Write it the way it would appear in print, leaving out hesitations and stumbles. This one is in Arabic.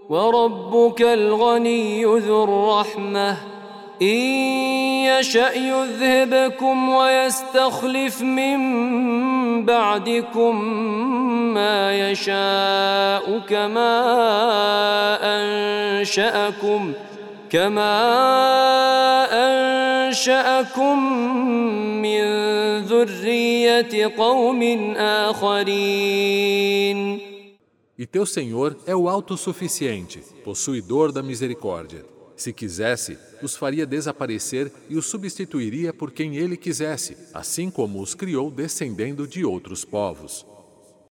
وربك الغني ذو الرحمة إن يشأ يذهبكم ويستخلف من بعدكم ما يشاء كما أنشأكم من ذرية قوم آخرين. E teu Senhor é o autossuficiente, possuidor da misericórdia. Se quisesse, os faria desaparecer e os substituiria por quem ele quisesse, assim como os criou descendendo de outros povos.